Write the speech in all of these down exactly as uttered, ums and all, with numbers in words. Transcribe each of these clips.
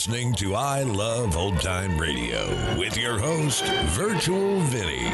listening to I Love Old Time Radio with your host, Virtual Vinny.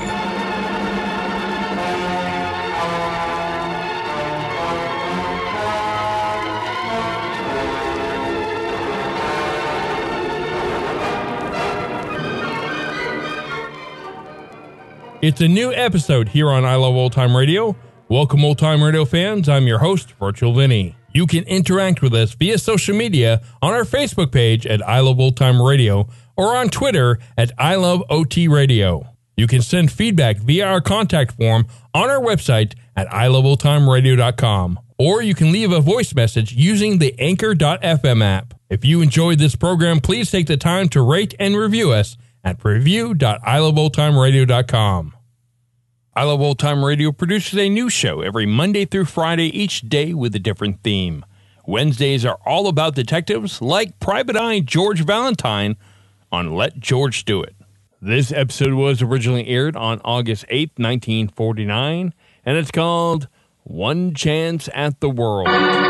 It's a new episode here on I Love Old Time Radio. Welcome, Old Time Radio fans. I'm your host, Virtual Vinny. You can interact with us via social media on our Facebook page at I Love Old Time Radio or on Twitter at I Love O T Radio. You can send feedback via our contact form on our website at I Love Old Time Radio dot com, or you can leave a voice message using the Anchor dot f m app. If you enjoyed this program, please take the time to rate and review us at review dot I Love Old Time Radio dot com. I Love Old Time Radio produces a new show every Monday through Friday, each day with a different theme. Wednesdays are all about detectives like Private Eye George Valentine on Let George Do It. This episode was originally aired on August eighth, nineteen forty-nine, and it's called One Chance at the World.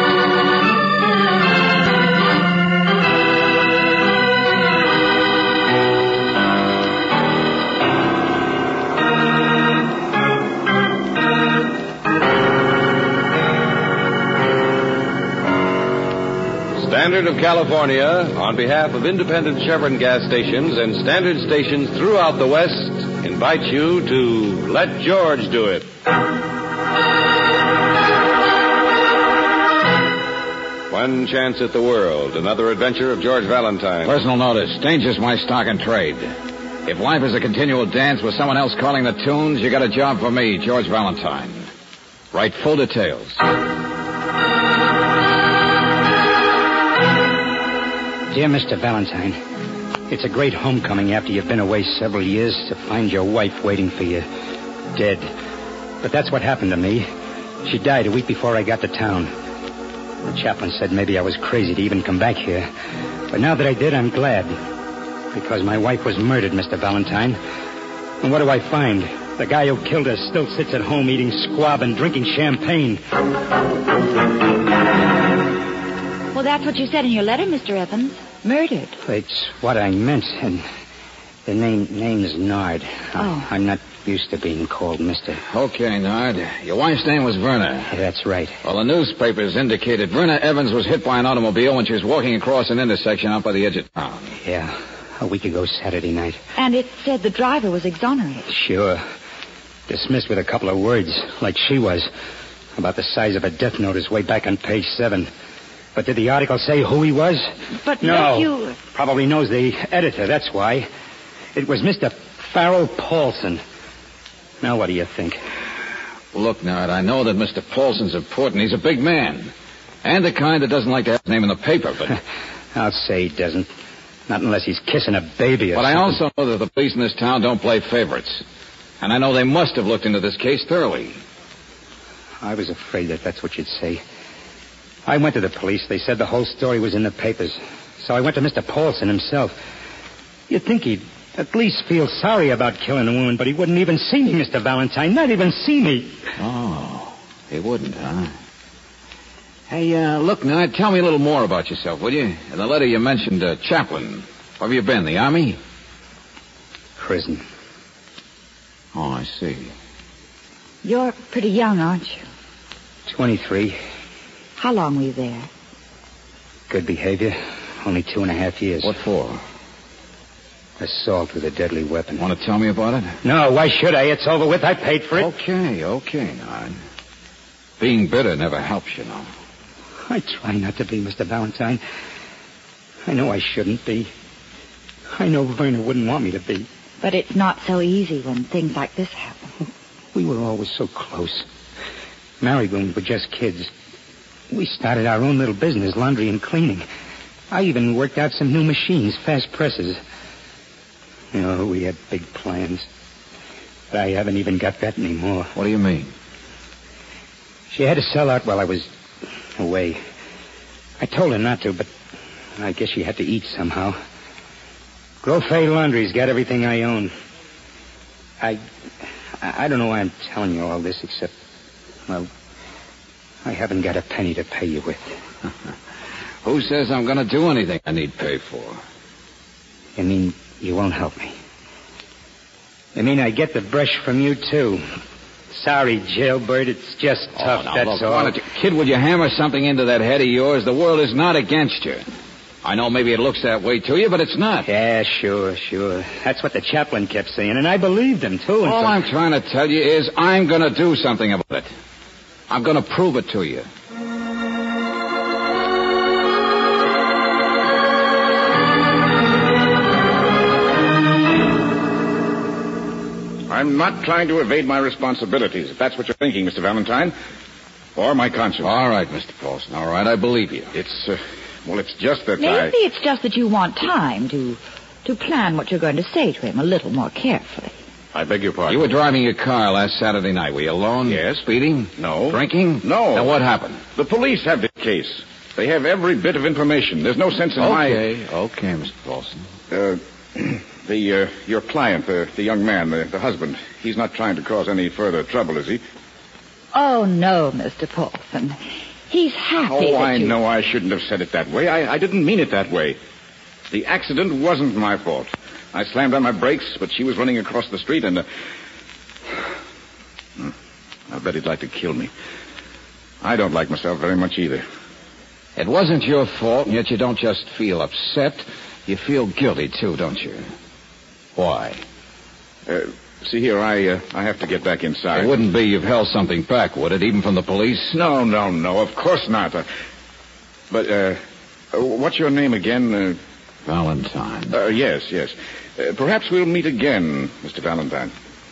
Standard of California, on behalf of independent Chevron gas stations and standard stations throughout the West, invites you to Let George Do It. One Chance at the World, another adventure of George Valentine. Personal notice, danger's my stock and trade. If life is a continual dance with someone else calling the tunes, you got a job for me, George Valentine. Write full details. Dear Mister Valentine, it's a great homecoming after you've been away several years to find your wife waiting for you, dead. But that's what happened to me. She died a week before I got to town. The chaplain said maybe I was crazy to even come back here. But now that I did, I'm glad. Because my wife was murdered, Mister Valentine. And what do I find? The guy who killed her still sits at home eating squab and drinking champagne. Well, that's what you said in your letter, Mister Evans. Murdered. It's what I meant, and the name name is Nard. Oh. I'm not used to being called Mister Okay, Nard. Your wife's name was Verna. Yeah, that's right. Well, the newspapers indicated Verna Evans was hit by an automobile when she was walking across an intersection out by the edge of town. Yeah, a week ago Saturday night. And it said the driver was exonerated. Sure. Dismissed with a couple of words, like she was, about the size of a death notice way back on page seven. But did the article say who he was? But no. you... Probably knows the editor, that's why. It was Mister Farrell Paulson. Now what do you think? Look, Nard, I know that Mister Paulson's important. He's a big man. And the kind that doesn't like to have his name in the paper, but... I'll say he doesn't. Not unless he's kissing a baby or But something. I also know that the police in this town don't play favorites. And I know they must have looked into this case thoroughly. I was afraid that that's what you'd say. I went to the police. They said the whole story was in the papers. So I went to Mister Paulson himself. You'd think he'd at least feel sorry about killing a woman, but he wouldn't even see me, Mister Valentine. Not even see me. Oh, he wouldn't, huh? Hey, uh, look, Nard, tell me a little more about yourself, will you? In the letter you mentioned uh, chaplain. Where have you been, the Army? Prison. Oh, I see. You're pretty young, aren't you? twenty-three. How long were you there? Good behavior. Only two and a half years. What for? Assault with a deadly weapon. Want to tell me about it? No, why should I? It's over with. I paid for it. Okay, okay, Nard. Being bitter never helps, you know. I try not to be, Mister Valentine. I know I shouldn't be. I know Verna wouldn't want me to be. But it's not so easy when things like this happen. We were always so close. Married when we were just kids. We started our own little business, laundry and cleaning. I even worked out some new machines, fast presses. You know, we had big plans. But I haven't even got that anymore. What do you mean? She had to sell out while I was away. I told her not to, but I guess she had to eat somehow. Grofay Laundry's got everything I own. I... I don't know why I'm telling you all this, except... Well, I haven't got a penny to pay you with. Who says I'm going to do anything I need pay for? You mean you won't help me? You mean I get the brush from you, too? Sorry, Jailbird, it's just tough, oh, now, that's look, all. why don't you, kid, would you hammer something into that head of yours? The world is not against you. I know maybe it looks that way to you, but it's not. Yeah, sure, sure. That's what the chaplain kept saying, and I believed him, too. And All so... I'm trying to tell you is I'm going to do something about it. I'm going to prove it to you. I'm not trying to evade my responsibilities, if that's what you're thinking, Mister Valentine. Or my conscience. All right, Mister Paulson. All right, I believe you. It's, uh, well, it's just that Maybe I... it's just that you want time to to plan what you're going to say to him a little more carefully. I beg your pardon. You were driving your car last Saturday night. Were you alone? Yes. Speeding? No. Drinking? No. Now, what happened? The police have the case. They have every bit of information. There's no sense in my... Okay, okay, Mister Paulson. Uh, the, uh, your client, the, the young man, the, the husband, he's not trying to cause any further trouble, is he? Oh, no, Mister Paulson. He's happy Oh, that I you... know I shouldn't have said it that way. I, I didn't mean it that way. The accident wasn't my fault. I slammed on my brakes, but she was running across the street and... Uh... I bet he'd like to kill me. I don't like myself very much either. It wasn't your fault, and yet you don't just feel upset. You feel guilty, too, don't you? Why? Uh, see here, I uh, I have to get back inside. It wouldn't be you've held something back, would it, even from the police? No, no, no, of course not. Uh, but, uh, uh, what's your name again? Uh, Valentine. uh, yes, yes. Uh, perhaps we'll meet again, Mister Valentine.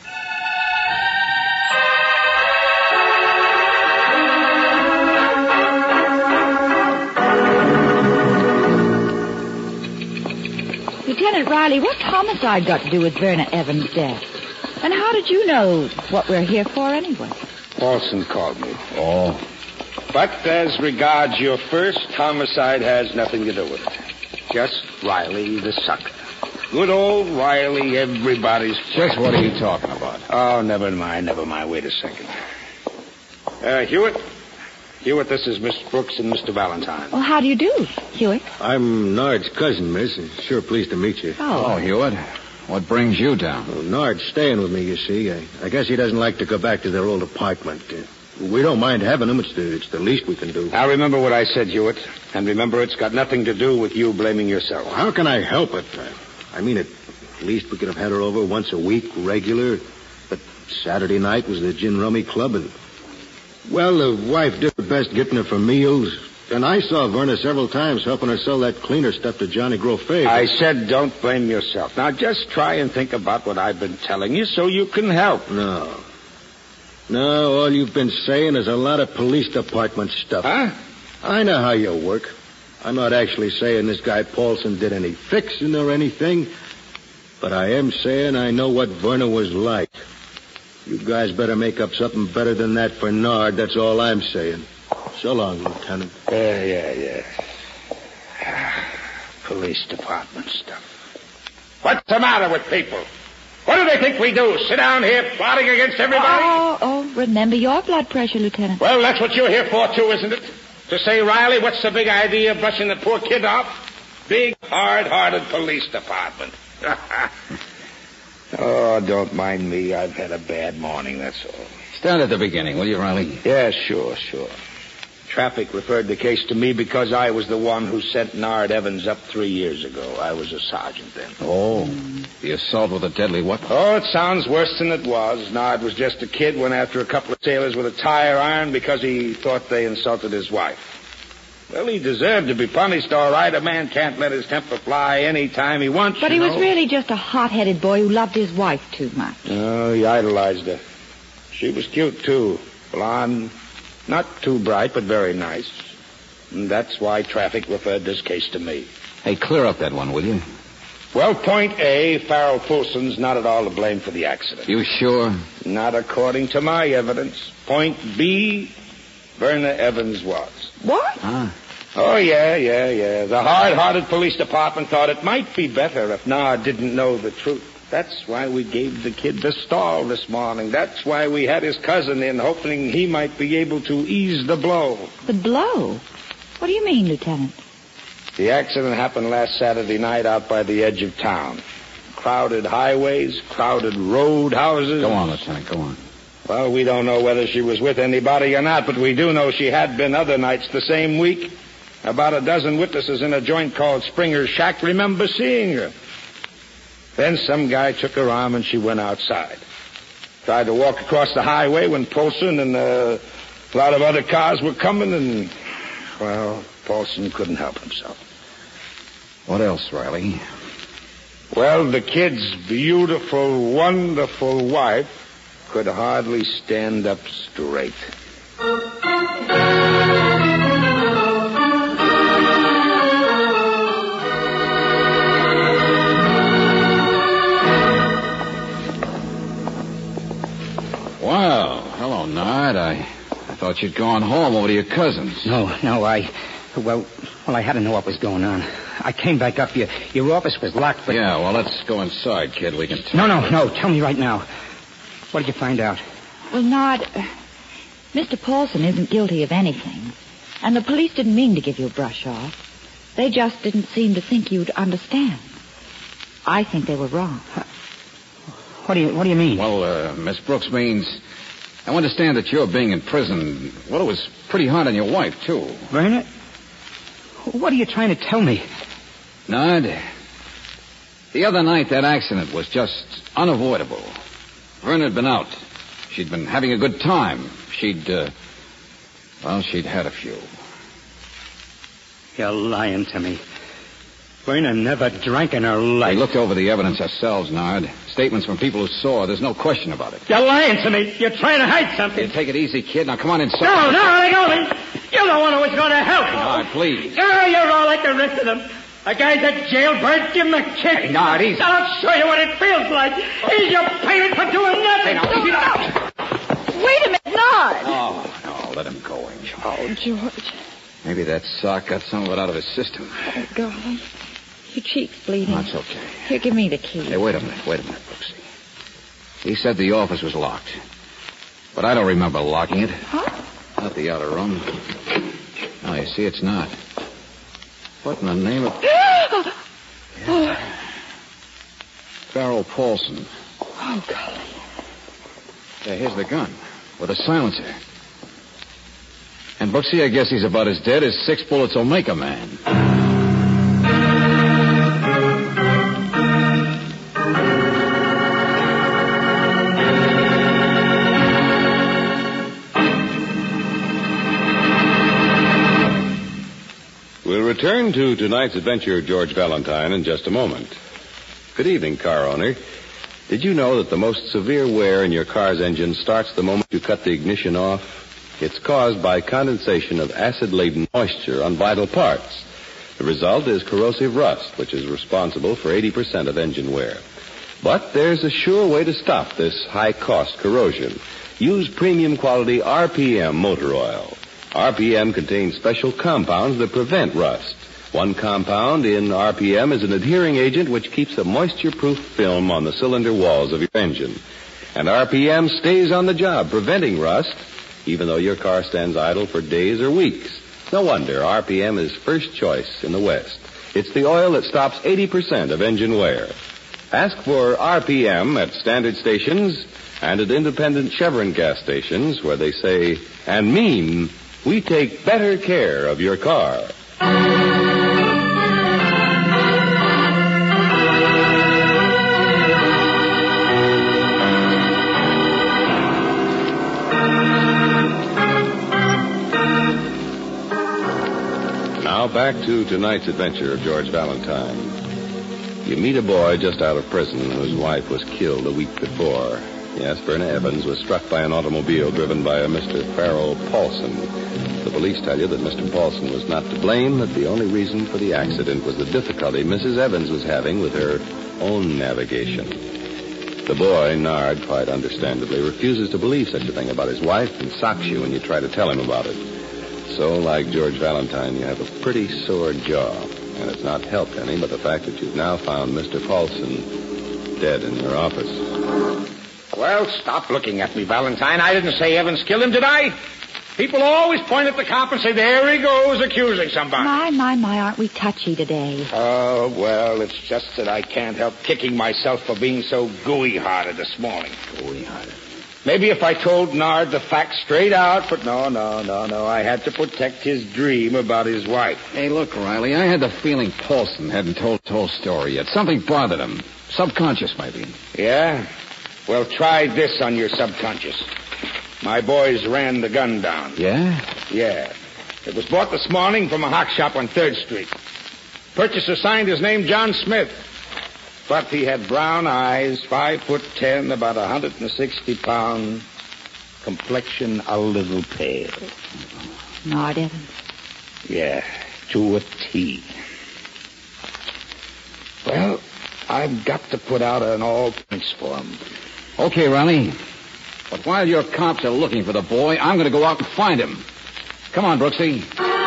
Lieutenant Riley, what's homicide got to do with Verna Evans' death? And how did you know what we're here for anyway? Paulson called me. Oh. But as regards your first, homicide has nothing to do with it. Just Riley the sucker. Good old Riley, everybody's... Just what are you talking about? Oh, never mind, never mind. Wait a second. Uh, Hewitt? Hewitt, this is Miss Brooks and Mister Valentine. Well, how do you do, Hewitt? I'm Nard's cousin, miss. Sure pleased to meet you. Oh. Oh, Hewitt. What brings you down? Well, Nard's staying with me, you see. I, I guess he doesn't like to go back to their old apartment. Uh, we don't mind having him. It's the, it's the least we can do. Now, remember what I said, Hewitt. And remember, it's got nothing to do with you blaming yourself. Well, how can I help it? Uh, I mean, at least we could have had her over once a week, regular. But Saturday night was the gin rummy club, and... Well, the wife did her best getting her for meals. And I saw Verna several times helping her sell that cleaner stuff to Johnny Grofay. I said don't blame yourself. Now, just try and think about what I've been telling you so you can help. No. No, all you've been saying is a lot of police department stuff. Huh? I know how you work. I'm not actually saying this guy Paulson did any fixing or anything, but I am saying I know what Verna was like. You guys better make up something better than that for Nard. That's all I'm saying. So long, Lieutenant. Yeah, yeah, yeah. Police department stuff. What's the matter with people? What do they think we do? Sit down here plotting against everybody? Oh, oh, remember your blood pressure, Lieutenant. Well, that's what you're here for, too, isn't it? To say, Riley, what's the big idea of brushing the poor kid off? Big, hard-hearted police department. Oh, don't mind me. I've had a bad morning, that's all. Start at the beginning, will you, Riley? Yeah, sure, sure. Traffic referred the case to me because I was the one who sent Nard Evans up three years ago. I was a sergeant then. Oh, the assault with a deadly weapon. Oh, it sounds worse than it was. Nard was just a kid, went after a couple of sailors with a tire iron because he thought they insulted his wife. Well, he deserved to be punished, all right. A man can't let his temper fly any time he wants, But you he know. was really just a hot-headed boy who loved his wife too much. Oh, he idolized her. She was cute, too. Blonde. Not too bright, but very nice. And that's why traffic referred this case to me. Hey, clear up that one, will you? Well, point A, Farrell Fulson's not at all to blame for the accident. You sure? Not according to my evidence. Point B, Verna Evans was. What? Huh? Oh, yeah, yeah, yeah. The hard-hearted police department thought it might be better if Nard didn't know the truth. That's why we gave the kid the stall this morning. That's why we had his cousin in, hoping he might be able to ease the blow. The blow? What do you mean, Lieutenant? The accident happened last Saturday night out by the edge of town. Crowded highways, crowded road houses. Go on, Lieutenant, go on. Well, we don't know whether she was with anybody or not, but we do know she had been other nights the same week. About a dozen witnesses in a joint called Springer's Shack remember seeing her. Then some guy took her arm and she went outside. Tried to walk across the highway when Paulson and uh, a lot of other cars were coming, and, well, Paulson couldn't help himself. What else, Riley? Well, the kid's beautiful, wonderful wife could hardly stand up straight. Well, hello, Nard. I, I thought you'd gone home over to your cousin's. No, no, I... Well, well, I had to know what was going on. I came back up. Your, your office was locked, but... Yeah, well, let's go inside, kid. We can talk. No, no, no. Tell me right now. What did you find out? Well, Nard, uh, Mister Paulson isn't guilty of anything. And the police didn't mean to give you a brush off. They just didn't seem to think you'd understand. I think they were wrong. What do you What do you mean? Well, uh, Miss Brooks means... I understand that you're being in prison. Well, it was pretty hard on your wife, too. Verna? What are you trying to tell me? Nard, the other night that accident was just unavoidable. Verna had been out. She'd been having a good time. She'd, uh... Well, she'd had a few. You're lying to me. Verna never drank in her life. We looked over the evidence ourselves, Nard. Statements from people who saw her. There's no question about it. You're lying to me. You're trying to hide something. Hey, take it easy, kid. Now, come on inside. No, no, let go of me. You're the one who was going to help. Nard, please. Oh, you're all like the rest of them. A guy's a jailbird. Give him a kick. Hey, Nard, easy. I'll show you what it feels like. He's your payment for doing nothing. Hey, now, easy now. Wait a minute, Nard. Oh, no, let him go. Oh, George. Maybe that sock got some of it out of his system. Oh, darling. Your cheek's bleeding. That's okay. Here, give me the key. Hey, wait a minute, wait a minute, Brooksy. He said the office was locked. But I don't remember locking it. Huh? Not the outer room. No, you see, it's not. What in the name of... Oh. Farrell Paulson. Oh, golly. Yeah, here's the gun. With a silencer. And Brooksy, I guess he's about as dead as six bullets will make a man. We'll return to tonight's adventure of George Valentine in just a moment. Good evening, car owner. Did you know that the most severe wear in your car's engine starts the moment you cut the ignition off? It's caused by condensation of acid-laden moisture on vital parts. The result is corrosive rust, which is responsible for eighty percent of engine wear. But there's a sure way to stop this high-cost corrosion. Use premium quality R P M motor oil. R P M contains special compounds that prevent rust. One compound in R P M is an adhering agent which keeps a moisture-proof film on the cylinder walls of your engine. And R P M stays on the job, preventing rust, even though your car stands idle for days or weeks. No wonder R P M is first choice in the West. It's the oil that stops eighty percent of engine wear. Ask for R P M at standard stations and at independent Chevron gas stations where they say and mean, we take better care of your car. Now back to tonight's adventure of George Valentine. You meet a boy just out of prison whose wife was killed a week before. Yes, Verna Evans was struck by an automobile driven by a Mister Farrell Paulson. The police tell you that Mister Paulson was not to blame, that the only reason for the accident was the difficulty Missus Evans was having with her own navigation. The boy, Nard, quite understandably, refuses to believe such a thing about his wife and socks you when you try to tell him about it. So, like George Valentine, you have a pretty sore jaw, and it's not helped any by the fact that you've now found Mister Paulson dead in your office. Well, stop looking at me, Valentine. I didn't say Evans killed him, did I? People always point at the cop and say, there he goes, accusing somebody. My, my, my, aren't we touchy today? Oh, well, it's just that I can't help kicking myself for being so gooey-hearted this morning. Gooey-hearted. Maybe if I told Nard the facts straight out, but no, no, no, no. I had to protect his dream about his wife. Hey, look, Riley, I had the feeling Paulson hadn't told the whole story yet. Something bothered him. Subconscious, maybe. Yeah? Well, try this on your subconscious. My boys ran the gun down. Yeah? Yeah. It was bought this morning from a hock shop on third Street. Purchaser signed his name John Smith. But he had brown eyes, five foot ten, about one hundred sixty pounds, complexion a little pale. Nard Evans. Yeah, to a T. Well, I've got to put out an all points for him. Okay, Riley. But while your cops are looking for the boy, I'm going to go out and find him. Come on, Brooksy.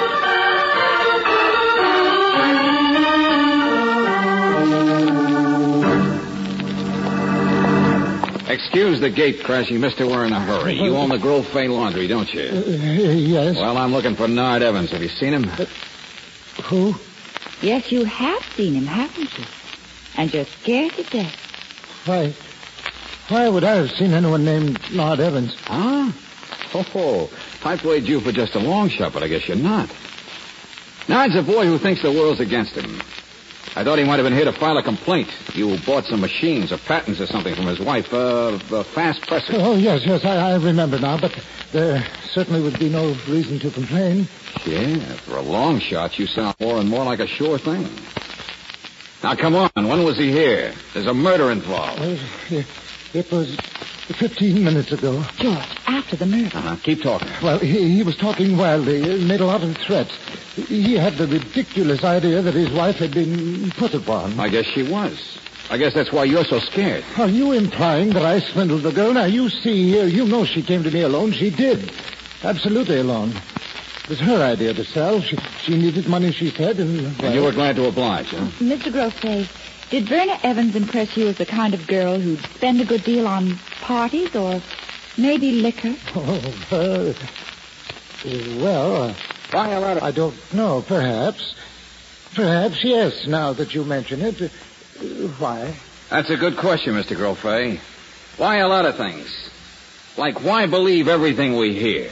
Excuse the gate crashing, mister. We're in a hurry. You own the Grove Fay Laundry, don't you? Uh, yes. Well, I'm looking for Nard Evans. Have you seen him? Uh, who? Yes, you have seen him, haven't you? And you're scared to death. Why, why would I have seen anyone named Nard Evans? Huh? Oh, I played you for just a long shot, but I guess you're not. Nard's a boy who thinks the world's against him. I thought he might have been here to file a complaint. You bought some machines or patents or something from his wife, uh, uh fast pressers. Oh, yes, yes, I, I remember now, but there certainly would be no reason to complain. Yeah, for a long shot, you sound more and more like a sure thing. Now, come on. When was he here? There's a murder involved. Uh, it, it was fifteen minutes ago. George, after the murder. Uh-huh. Keep talking. Well, he, he was talking wildly, made a lot of threats. He had the ridiculous idea that his wife had been put upon. I guess she was. I guess that's why you're so scared. Are you implying that I swindled the girl? Now, you see here, you know she came to me alone. She did. Absolutely alone. It was her idea to sell. She, she needed money, she said, and... Well, and you were glad to oblige, huh? Mister Grove, did Verna Evans impress you as the kind of girl who'd spend a good deal on parties or maybe liquor? Oh, uh, well... Uh, I don't know, perhaps. Perhaps, yes, now that you mention it. Uh, why? That's a good question, Mister Grofay. Why a lot of things? Like, why believe everything we hear?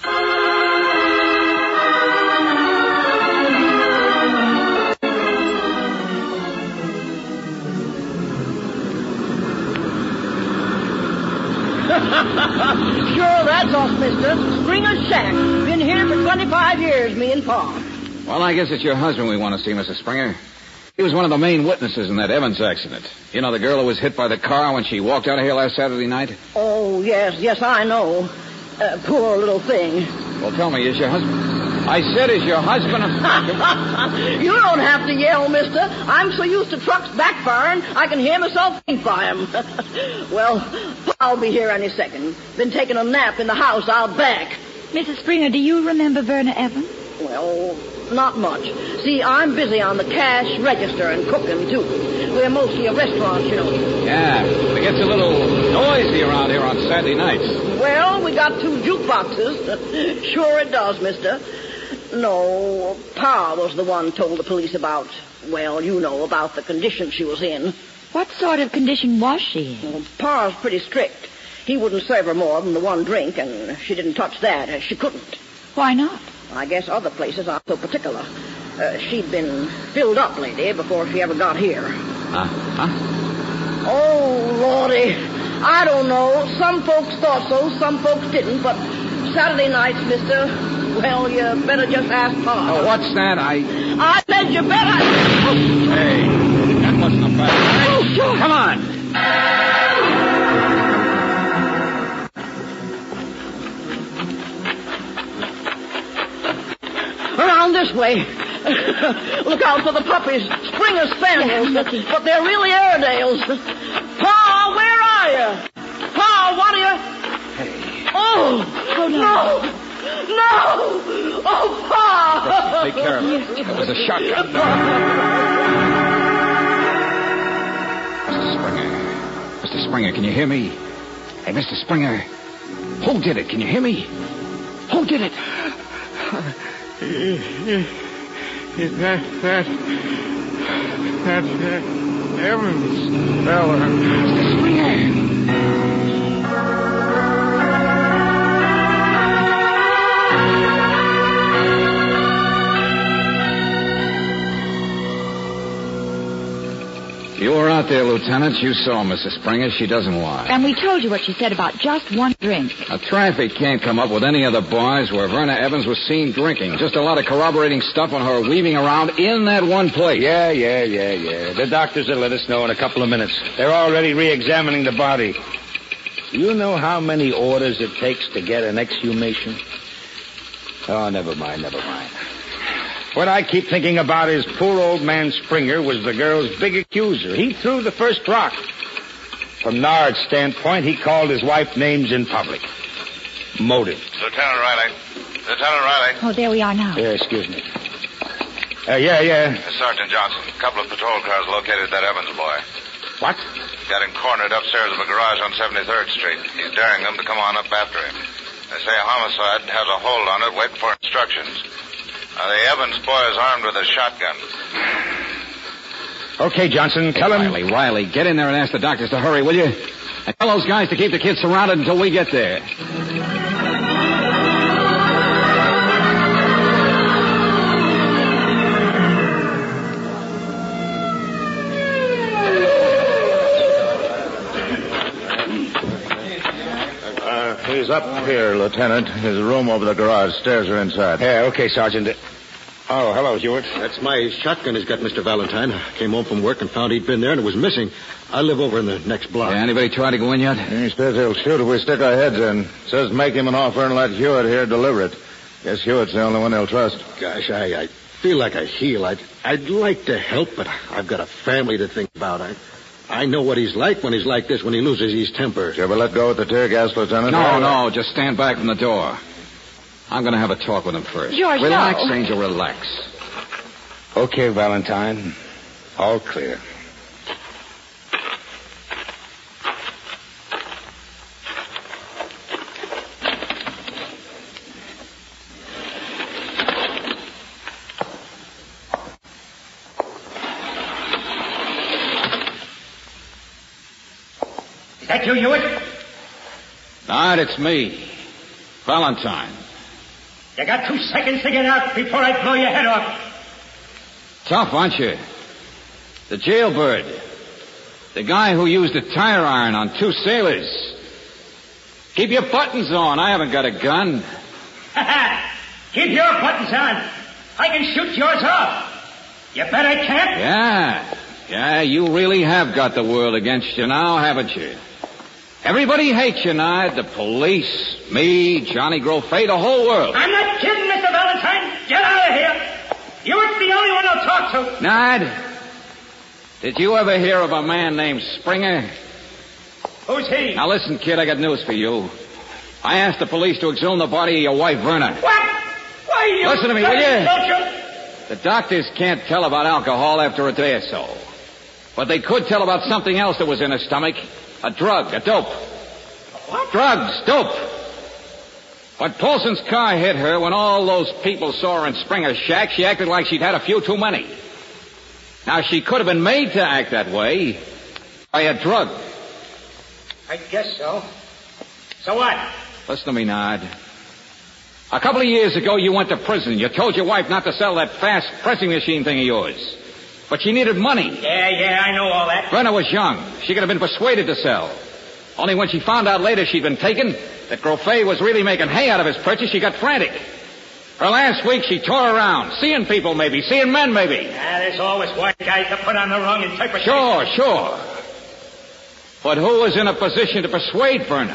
Sure, that's us, mister. Springer's Shack. Been here for twenty-five years, me and Pa. Well, I guess it's your husband we want to see, Missus Springer. He was one of the main witnesses in that Evans accident. You know, the girl who was hit by the car when she walked out of here last Saturday night? Oh, yes, yes, I know. Uh, poor little thing. Well, tell me, is your husband... I said, is your husband... A... You don't have to yell, mister. I'm so used to trucks backfiring, I can hear myself think by 'em. Well, I'll be here any second. Been taking a nap in the house out back. Missus Springer, do you remember Verna Evans? Well, not much. See, I'm busy on the cash register and cooking, too. We're mostly a restaurant, you know. Yeah, it gets a little noisy around here on Saturday nights. Well, we got two jukeboxes. Sure it does, mister. No, Pa was the one told the police about, well, you know, about the condition she was in. What sort of condition was she in? Well, Pa's pretty strict. He wouldn't serve her more than the one drink, and she didn't touch that. She couldn't. Why not? I guess other places aren't so particular. Uh, she'd been filled up, lady, before she ever got here. Uh, huh? Oh, Lordy. I don't know. Some folks thought so, some folks didn't, but Saturday nights, mister, well, you better just ask Pa. Oh, what's that? I... I said you better... Oh. Hey, that wasn't a bad... Oh, sure. Come on. Around this way. Look out for the puppies. Springer Spaniels, yeah, but they're really Airedales. Pa, where are you? Pa, what are you... Hey. Oh, oh no. No! Oh, Pa! Take care of it. It was a shotgun. Mister Springer. Mister Springer, can you hear me? Hey, Mister Springer. Who did it? Can you hear me? Who did it? That, that, that, that Evans fella. Mister Springer. You were out there, Lieutenant. You saw Missus Springer. She doesn't lie. And we told you what she said about just one drink. Now, traffic can't come up with any other bars where Verna Evans was seen drinking. Just a lot of corroborating stuff on her weaving around in that one place. Yeah, yeah, yeah, yeah. The doctors will let us know in a couple of minutes. They're already re-examining the body. Do you know how many orders it takes to get an exhumation? Oh, never mind, never mind. What I keep thinking about is poor old man Springer was the girl's big accuser. He threw the first rock. From Nard's standpoint, he called his wife names in public. Motive. Lieutenant Riley. Lieutenant Riley. Oh, there we are now. Yeah, excuse me. Uh, yeah, yeah. Uh, Sergeant Johnson. A couple of patrol cars located that Evans boy. What? Got him cornered upstairs of a garage on seventy-third Street. He's daring them to come on up after him. They say a homicide has a hold on it, waiting for instructions. Uh, the Evans boy is armed with a shotgun. Okay, Johnson, tell hey, him... Riley, Riley, get in there and ask the doctors to hurry, will you? And tell those guys to keep the kid surrounded until we get there. He's up here, Lieutenant. His room over the garage. Stairs are inside. Yeah, okay, Sergeant. Oh, hello, Hewitt. That's my shotgun he's got, Mister Valentine. I came home from work and found he'd been there and it was missing. I live over in the next block. Yeah, anybody try to go in yet? He says he'll shoot if we stick our heads in. Says make him an offer and let Hewitt here deliver it. Guess Hewitt's the only one he'll trust. Gosh, I, I feel like a heel. I'd, I'd like to help, but I've got a family to think about. I, I know what he's like when he's like this, when he loses his temper. Did you ever let go with the tear gas, Lieutenant? No, no, just stand back from the door. I'm going to have a talk with him first. George, relax, no. Angel, relax. Okay, Valentine. All clear. Is that you, Hewitt? Not, it's me. Valentine. You got two seconds to get out before I blow your head off. Tough, aren't you? The jailbird. The guy who used a tire iron on two sailors. Keep your buttons on. I haven't got a gun. Keep your buttons on. I can shoot yours off. You bet I can't. Yeah. Yeah, you really have got the world against you now, haven't you? Everybody hates you, Nard. The police, me, Johnny Grofay, the whole world. I'm not kidding, Mister Valentine. Get out of here. You're the only one I'll talk to. Nard, did you ever hear of a man named Springer? Who's he? Now listen, kid, I got news for you. I asked the police to exhume the body of your wife, Verna. What? Why, you... Listen to me, will you? Soldier? The doctors can't tell about alcohol after a day or so. But they could tell about something else that was in her stomach. A drug, a dope. What? Drugs, dope. When Paulson's car hit her, when all those people saw her in Springer's shack, she acted like she'd had a few too many. Now, she could have been made to act that way by a drug. I guess so. So what? Listen to me, Nard. A couple of years ago, you went to prison. You told your wife not to sell that fast pressing machine thing of yours. But she needed money. Yeah, yeah, I know all that. Brenna was young. She could have been persuaded to sell. Only when she found out later she'd been taken, that Grofay was really making hay out of his purchase, she got frantic. For last week, she tore around, seeing people maybe, seeing men maybe. Ah, there's always white guys that put on the wrong interpretation. Sure, sure. But who was in a position to persuade Verna?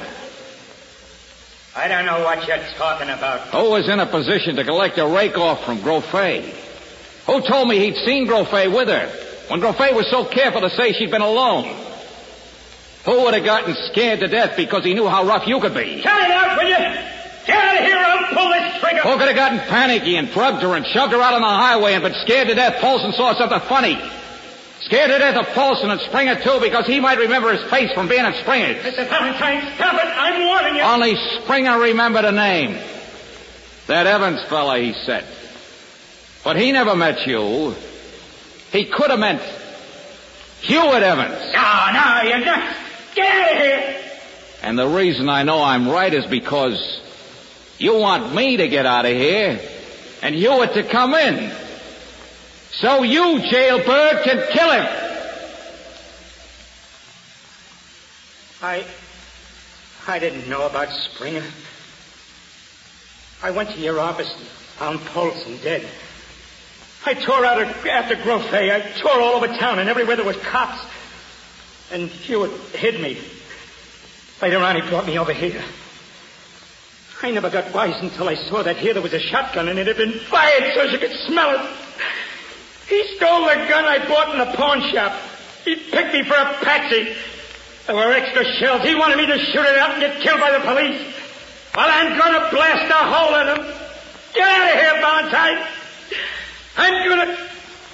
I don't know what you're talking about. Who was in a position to collect a rake off from Grofay? Who told me he'd seen Grofay with her when Grofay was so careful to say she'd been alone? Who would have gotten scared to death because he knew how rough you could be? Cut it out, will you? Get out of here or I'll pull this trigger. Who could have gotten panicky and drugged her and shoved her out on the highway and been scared to death Paulson saw something funny? Scared to death of Paulson and Springer, too, because he might remember his face from being at Springer's. Mister Valentine, stop it. I'm warning you. Only Springer remembered a name. That Evans fella, he said. But he never met you. He could have meant Hewitt Evans. No, no, you're not. Get out of here. And the reason I know I'm right is because you want me to get out of here and Hewitt to come in. So you, jailbird, can kill him. I... I didn't know about Springer. I went to your office and found Polson dead. I tore out after Grove. I tore all over town and everywhere there was cops. And Hewitt hid me. Later on, he brought me over here. I never got wise until I saw that here there was a shotgun and it had been fired so you could smell it. He stole the gun I bought in the pawn shop. He picked me for a patsy. There were extra shells. He wanted me to shoot it out and get killed by the police. Well, I'm going to blast a hole in him. Get out of here, Valentine. I'm going to...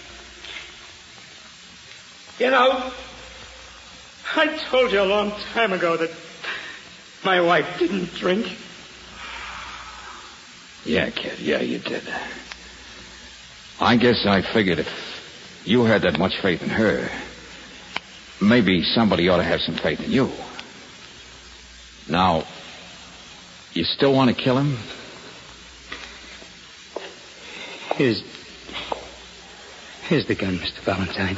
You know, I told you a long time ago that my wife didn't drink. Yeah, kid, yeah, you did. I guess I figured if you had that much faith in her, maybe somebody ought to have some faith in you. Now, you still want to kill him? Here's... Here's the gun, Mister Valentine.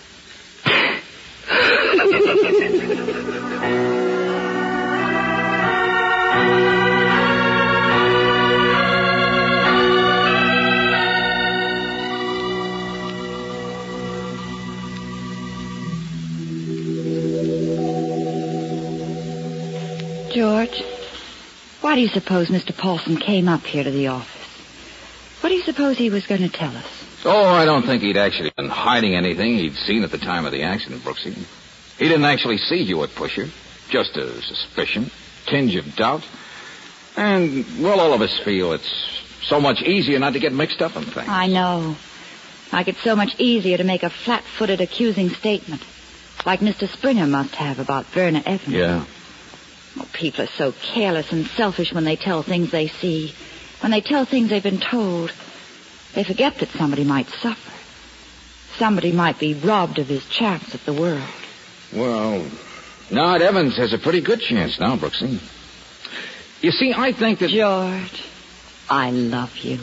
George, why do you suppose Mister Paulson came up here to the office? What do you suppose he was going to tell us? Oh, I don't think he'd actually been hiding anything he'd seen at the time of the accident, Brooksy. He didn't actually see Hewitt push her. Just a suspicion, tinge of doubt. And, well, all of us feel it's so much easier not to get mixed up in things. I know. Like it's so much easier to make a flat-footed accusing statement. Like Mister Springer must have about Verna Evans. Yeah. Well, people are so careless and selfish when they tell things they see. When they tell things they've been told, they forget that somebody might suffer. Somebody might be robbed of his chance at the world. Well, Nod Evans has a pretty good chance now, Brooksy. You see, I think that... George, I love you.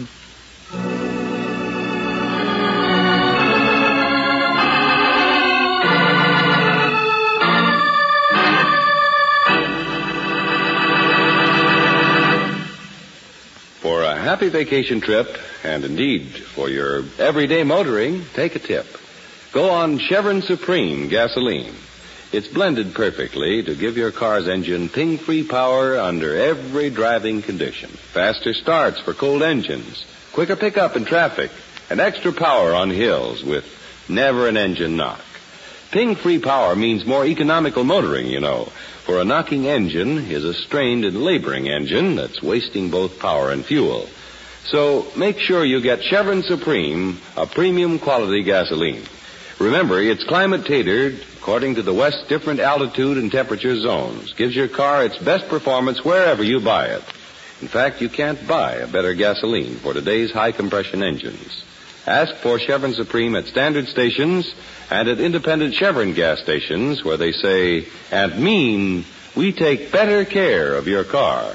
For a happy vacation trip, and indeed for your everyday motoring, take a tip. Go on Chevron Supreme gasoline. It's blended perfectly to give your car's engine ping-free power under every driving condition. Faster starts for cold engines, quicker pickup in traffic, and extra power on hills with never an engine knock. Ping-free power means more economical motoring, you know. For a knocking engine is a strained and laboring engine that's wasting both power and fuel. So make sure you get Chevron Supreme, a premium quality gasoline. Remember, it's climate-tailored according to the West's different altitude and temperature zones. Gives your car its best performance wherever you buy it. In fact, you can't buy a better gasoline for today's high-compression engines. Ask for Chevron Supreme at standard stations and at independent Chevron gas stations where they say and mean we take better care of your car.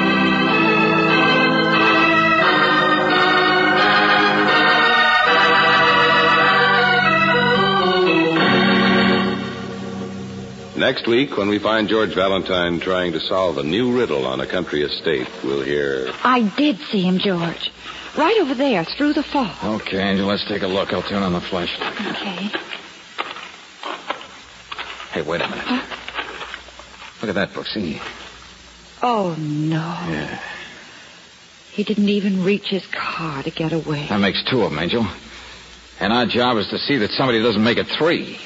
Next week, when we find George Valentine trying to solve a new riddle on a country estate, we'll hear... I did see him, George. Right over there, through the fog. Okay, Angel, let's take a look. I'll turn on the flash. Okay. Hey, wait a minute. Huh? Look at that, Brooksy. Oh, no. Yeah. He didn't even reach his car to get away. That makes two of them, Angel. And our job is to see that somebody doesn't make it three.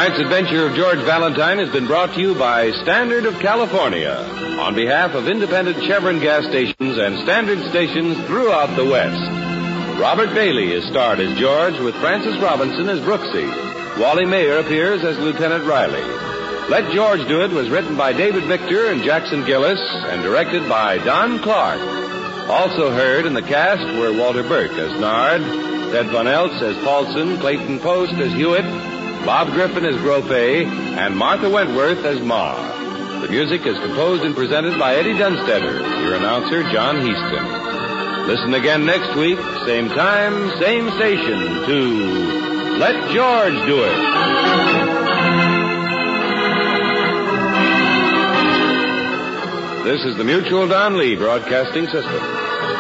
Tonight's adventure of George Valentine has been brought to you by Standard of California on behalf of independent Chevron gas stations and Standard stations throughout the West. Robert Bailey is starred as George with Francis Robinson as Brooksy. Wally Mayer appears as Lieutenant Riley. Let George Do It was written by David Victor and Jackson Gillis and directed by Don Clark. Also heard in the cast were Walter Burke as Nard, Ted Von Eltz as Paulson, Clayton Post as Hewitt, Bob Griffin as Grope, and Martha Wentworth as Ma. The music is composed and presented by Eddie Dunstetter, your announcer, John Heaston. Listen again next week, same time, same station, to Let George Do It. This is the Mutual Don Lee Broadcasting System.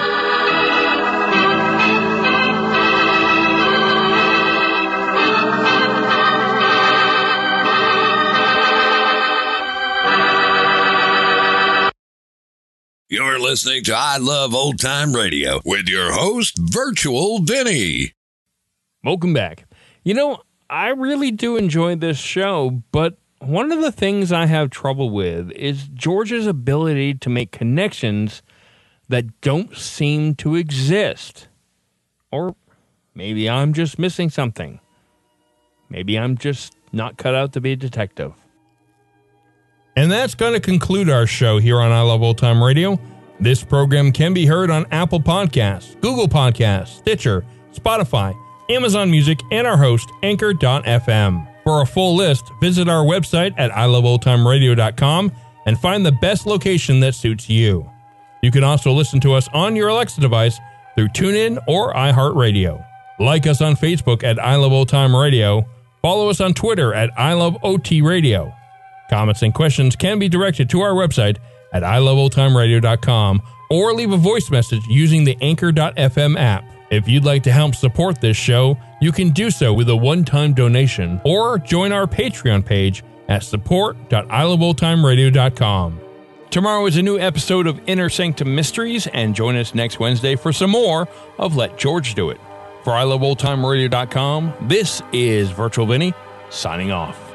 You're listening to I Love Old Time Radio with your host, Virtual Vinny. Welcome back. You know, I really do enjoy this show, but one of the things I have trouble with is George's ability to make connections that don't seem to exist. Or maybe I'm just missing something. Maybe I'm just not cut out to be a detective. And that's going to conclude our show here on I Love Old Time Radio. This program can be heard on Apple Podcasts, Google Podcasts, Stitcher, Spotify, Amazon Music, and our host, Anchor dot f m. For a full list, visit our website at i love old time radio dot com and find the best location that suits you. You can also listen to us on your Alexa device through TuneIn or iHeartRadio. Like us on Facebook at I Love Old Time Radio. Follow us on Twitter at I Love O T Radio. Comments and questions can be directed to our website at i love old time radio dot com or leave a voice message using the Anchor dot f m app. If you'd like to help support this show, you can do so with a one-time donation or join our Patreon page at support dot i love old time radio dot com. Tomorrow is a new episode of Inner Sanctum Mysteries, and join us next Wednesday for some more of Let George Do It. For i love old time radio dot com, this is Virtual Vinny, signing off.